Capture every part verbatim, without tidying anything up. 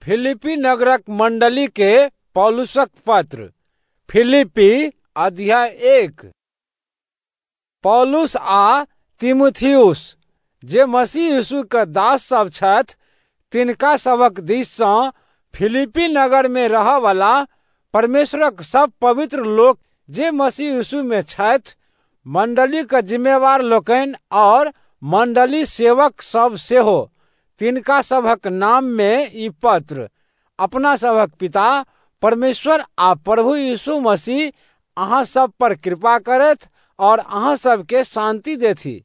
फिलिप्पी नगरक मंडली के पौलुसक पत्र। फिलिप्पी अध्याय एक। पौलुस आ तीमुथियुस जे मसीह यीशु के दास सब छथि, तिनका सबक दिस सँ फिलिप्पी नगर में रहय वाला परमेश्वरक सब पवित्र लोक जे मसीह यीशु में छथि, मंडली के जिम्मेवार लोकनि और मंडली सेवक सब सेहो, तिनका सबक नाम में ई पत्र अपना सबक पिता परमेश्वर आ प्रभु यीशु मसीह अहाँ सब पर कृपा करथि और अहाँ सबके शांति देथि।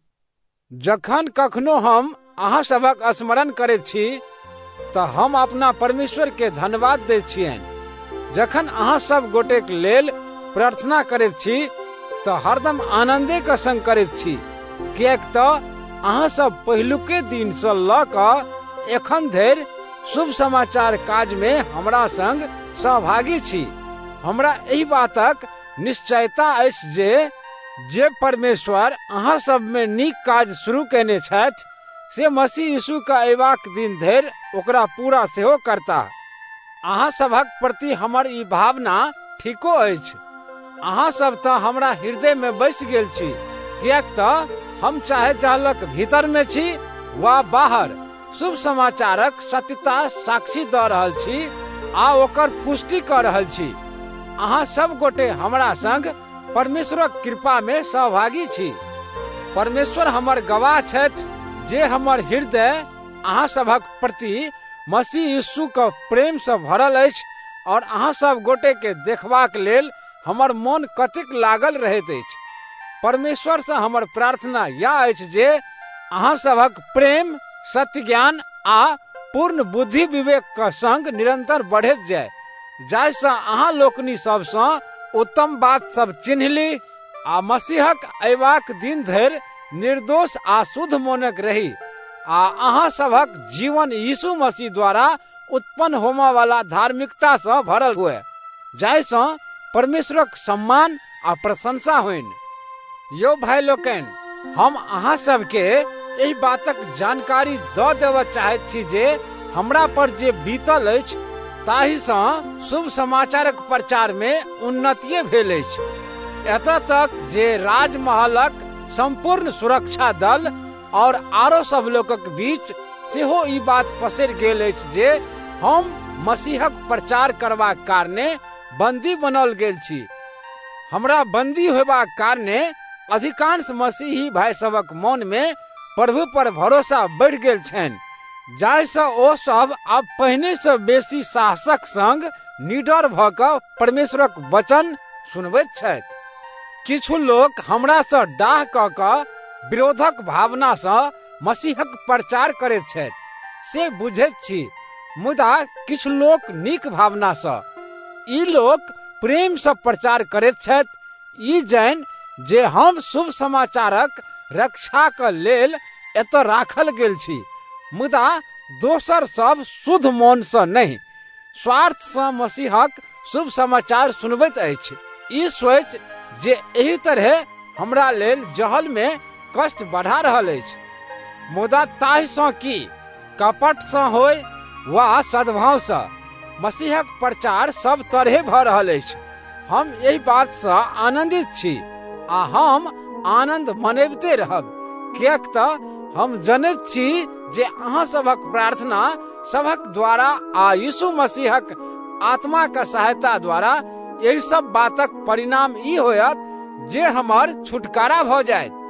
जखन कखनो हम अहाँ सबक स्मरण करैत छी तऽ हम अपना परमेश्वर के धन्यवाद दैत छियनि। जखन अहाँ सब गोटेक लेल प्रार्थना करैत छी तऽ हरदम आनंदे के संग करैत छी, किएक तऽ अहाँ सब पहिलुके दिन सँ लऽ कऽ एखन धरि शुभ समाचार काज में हमरा संग सहभागी छी। हमरा एहि बातक निश्चयता अछि जे जे परमेश्वर अहाँ सब में नीक काज शुरू केने छथि, से मसीह यीशु के अयबाक दिन धरि ओकरा पूरा सेहो करता। अहाँ सबक प्रति हमर ई भावना ठीको अछि। अहाँ सब तऽ हमरा हृदय में बसि गेल छी, किएक तऽ हम चाहे जहलक भीतर में छी वा बाहर शुभ समाचारक सत्यता साक्षी दऽ रहल छी आ ओकर पुष्टि कऽ रहल छी। अहाँ सब गोटे हमरा संग परमेश्वरक कृपा में सहभागी छी। परमेश्वर हमर गवाह छथि जे हमर हृदय अहाँ सबक प्रति मसीह यीशु के प्रेम से भरल अछि और अहाँ सब गोटे के देखबाक लेल हमर मन कतेक लागल रहैत अछि। परमेश्वर से हमर प्रार्थना यह अछि जे अहाँ सबक प्रेम, सत्य ज्ञान आ पूर्ण बुद्धि विवेक के संग निरंतर बढ़ैत जाय, जाहिसँ अहाँ लोकनि सबसँ उत्तम बात सब चिन्हली आ मसीहक अयबाक दिन धरि निर्दोष आ शुद्ध मोनक रही आ अहाँ सबक जीवन यीशु मसीह द्वारा उत्पन्न होमय वाला धार्मिकता सँ भरल हुए, जाहिसँ परमेश्वरक सम्मान आ प्रशंसा होइन। यो भाई लोकनि, हम अहाँ सबके एहि बातक जानकारी दऽ देबऽ चाहैत छी जे हमरा पर जे बीतल अछि ताहिसँ शुभ समाचारक प्रचार में उन्नतिये भेल अछि। एतऽ तक जे राजमहलक संपूर्ण सुरक्षा दल और आरो सब लोकक बीच सेहो ई बात पसरि गेल अछि जे हम मसीहक प्रचार करबाक कारणे बंदी बनल गेल छी। हमरा बंदी होयबाक कारणे अधिकांश मसीही भाई सबक मन में प्रभु पर भरोसा बढ़ि गेल छनि, जाहिसँ ओ सब आब पहिने से बेसी साहसक संग निडर भऽ कऽ परमेश्वरक वचन सुनबैत छथि। किछु लोक हमरा सँ डाह कऽ कऽ विरोधक भावना सँ मसीहक प्रचार करैत छथि, से बुझैत छी, मुदा किछु लोक नीक भावना सँ। ई लोक प्रेम सँ प्रचार करैत छथि, ई जानि जे हम शुभ समाचारक रक्षा के लेल एतऽ राखल गेल छी, मुदा दोसर सब शुद्ध मन सँ नहीं, स्वार्थ सँ मसीहक शुभ समाचार सुनबैत अछि, ई सोचि जे एहि तरह हमरा लेल जहल में कष्ट बढ़ा रहल अछि। मुदा ताहि सँ कि कपट सँ होय वा सद्भाव सँ मसीहक प्रचार सब तरहे भऽ रहल अछि, हम एहि बात सँ आनंदित छी आ हम आनंद मनैबते रहब, किएक तऽ हम जनैत छी जे अहाँ सबक प्रार्थना सबक द्वारा आ यीशु मसीहक आत्मा के सहायता द्वारा यही सब बातक परिणाम ई होयत जे हमर छुटकारा भऽ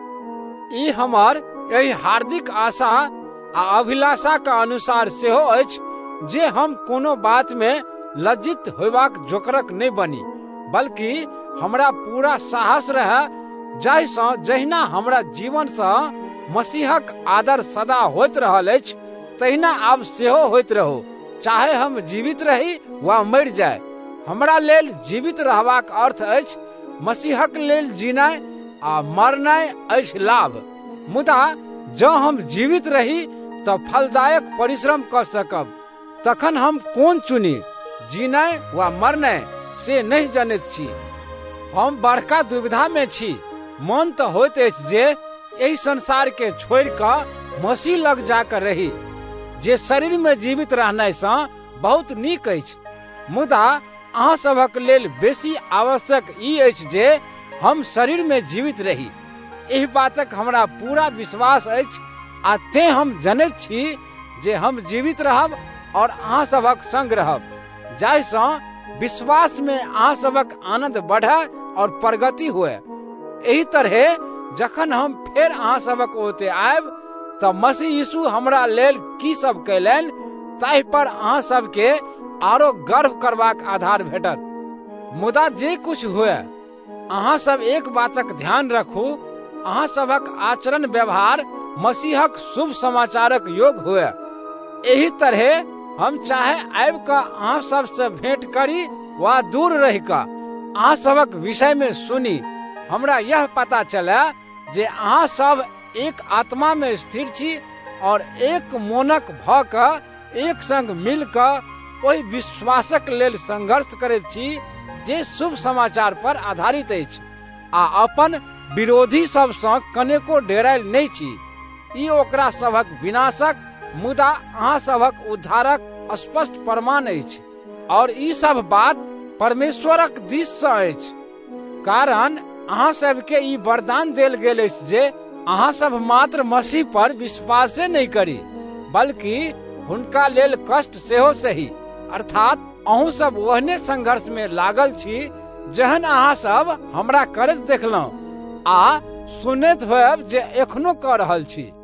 जायत। ई हमर यही हार्दिक आशा आ अभिलाषा के अनुसार सेहो अछि जे हम कोनो बात में लज्जित होयबाक जोकरक नहीं बनी, बल्कि हमरा पूरा साहस रहै, जाहिसँ जहिना हमरा जीवन सँ मसीहक आदर सदा होइत रहल अछि, तहिना आब सेहो होइत रहू, चाहे हम जीवित रही वा मरि जाय। हमरा लेल जीवित रहबाक अर्थ अछि मसीहक लेल जीनाय आ मरनाय अछि लाभ। मुदा जँ हम जीवित रही तऽ फलदायक परिश्रम कऽ सकब, तखन हम कोन चुनी, जीनाय वा मरनाय, से नहीं जनैत छी। हम बड़का दुविधा में छी। मन तऽ होइत अछि जे एहि संसार के छोड़ि कऽ मसीह लग जाकर रही, जे शरीर में जीवित रहनाइ सँ बहुत नीक अछि, मुदा अहाँ सभक लेल बेसी आवश्यक ई अछि जे हम शरीर में जीवित रही। एहि बातक हमरा पूरा विश्वास अछि, आ तें हम जनैत छी जे हम जीवित रहब और अहाँ सभक संग रहब, जाहिसँ विश्वास में अहाँ सभक आनंद बढ़े और प्रगति हुए। एही तरहे जखन हम फेर अहाँ सभक ओते आयब तऽ मसीह यीशु हमरा लेल की सब कैलनि ताहि पर अहाँ सबके आरो गर्व करबाक आधार भेटत। मुदा जे कुछ हुए, अहाँ सब एक बातक ध्यान रखू, अहाँ सभक आचरण व्यवहार मसीहक शुभ समाचारक योग हुए। एही तरहे हम चाहे आबि कऽ अहाँ सबसे भेंट करी वा दूर रहि कऽ अहाँ सभक विषय में सुनी, हमरा यह पता चले जे अहाँ सब एक आत्मा में स्थिर छी और एक मोनक भऽ कऽ एक संग मिल कऽ ओहि विश्वासक लेल संघर्ष करैत छी जे शुभ समाचार पर आधारित अछि, आ अपन विरोधी सबसँ कनेको डेरायल नहि छी। ई ओकरा सभक विनाशक मुदा अहाँ सभक उद्धारक स्पष्ट प्रमाण अछि, और ई सब बात परमेश्वरक दिस सँ अछि। कारण अहाँ सबके ई वरदान देल गेल अछि जे अहाँ सब मात्र मसीह पर विश्वासे नहीं करी, बल्कि हुनका लेल कष्ट सेहो सही, अर्थात अहूँ सब ओहने संघर्ष में लागल छी जेहन अहाँ सब हमरा करैत देखलहुँ आ सुनैत होयब जे एखनो कऽ रहल छी।